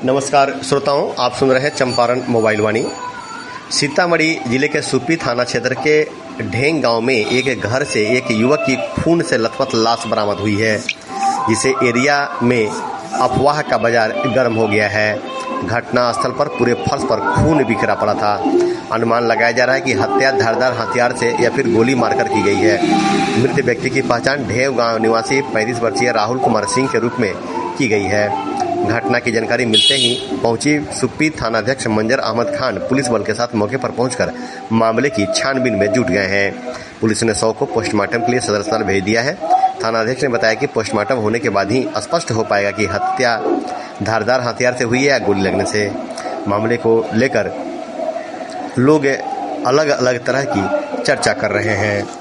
नमस्कार श्रोताओं, आप सुन रहे हैं चंपारण मोबाइल वाणी। सीतामढ़ी जिले के सुप्पी थाना क्षेत्र के ढेंग गांव में एक घर से एक युवक की खून से लथपथ लाश बरामद हुई है, जिसे एरिया में अफवाह का बाजार गर्म हो गया है। घटना स्थल पर पूरे फर्श पर खून बिखरा पड़ा था। अनुमान लगाया जा रहा है कि हत्या धारदार हथियार से या फिर गोली मारकर की गई है। मृत व्यक्ति की पहचान ढेव गांव निवासी 35 वर्षीय राहुल कुमार सिंह के रूप में की गई है। घटना की जानकारी मिलते ही पहुंची सुप्पी थानाध्यक्ष मंजर अहमद खान पुलिस बल के साथ मौके पर पहुंचकर मामले की छानबीन में जुट गए हैं। पुलिस ने शव को पोस्टमार्टम के लिए सदर अस्पताल भेज दिया है। थानाध्यक्ष ने बताया कि पोस्टमार्टम होने के बाद ही स्पष्ट हो पाएगा कि हत्या धारदार हथियार से हुई है या गोली लगने से। मामले को लेकर लोग अलग अलग तरह की चर्चा कर रहे हैं।